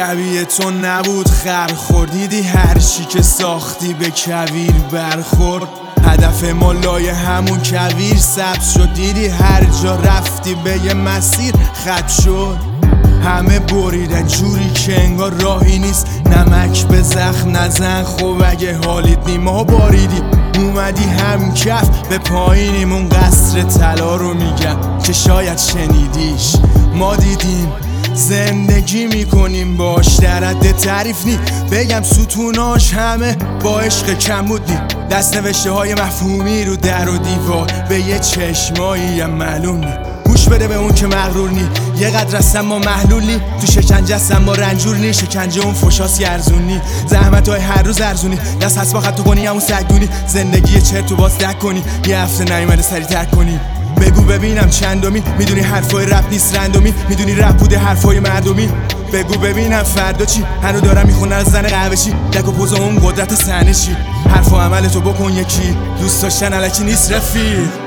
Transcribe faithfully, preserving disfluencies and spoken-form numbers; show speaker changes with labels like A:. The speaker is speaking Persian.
A: شبیه تو نبود خر خوردیدی هر چی که ساختی به کویر برخورد. هدف ما لای همون کویر سبز شد، دیدی هر جا رفتی به یه مسیر خط شد. همه بریدن جوری که انگار راهی نیست، نمک به زخم نزن خب اگه حالیت نی. ما باریدی اومدی هم کف به پایینیم، اون قصر طلا رو میگم که شاید شنیدیش. ما دیدیم زندگی میکنیم باش، در حد تعریف نی بگم ستوناش همه با عشق کمود نی. دست نوشته های مفهومی رو در و دیوار به یه چشمایی هم معلوم نی. گوش بده به اون که مغرور نی، یه قدر هستم ما محلول نی. تو شکنجه هستم ما رنجور نی، شکنجه اون فشاسی ارزونی. زحمت های هر روز ارزونی، دست هست با خط تو کنی همون سگدونی. زندگی چرت تو باز دک کنی، یه هفته نیومده سری ترک کنی. بگو ببینم چندمی، میدونی حرفای رپ نیست رندومی، میدونی رپ بوده حرفای مردمی. بگو ببینم فردا چی، هنو دارم میخونه از زن قهوه چی. دک و پوز اون قدرت صحنه چی، حرف و عمل تو بکن یکی، دوست داشتن الکی نیست رفیق.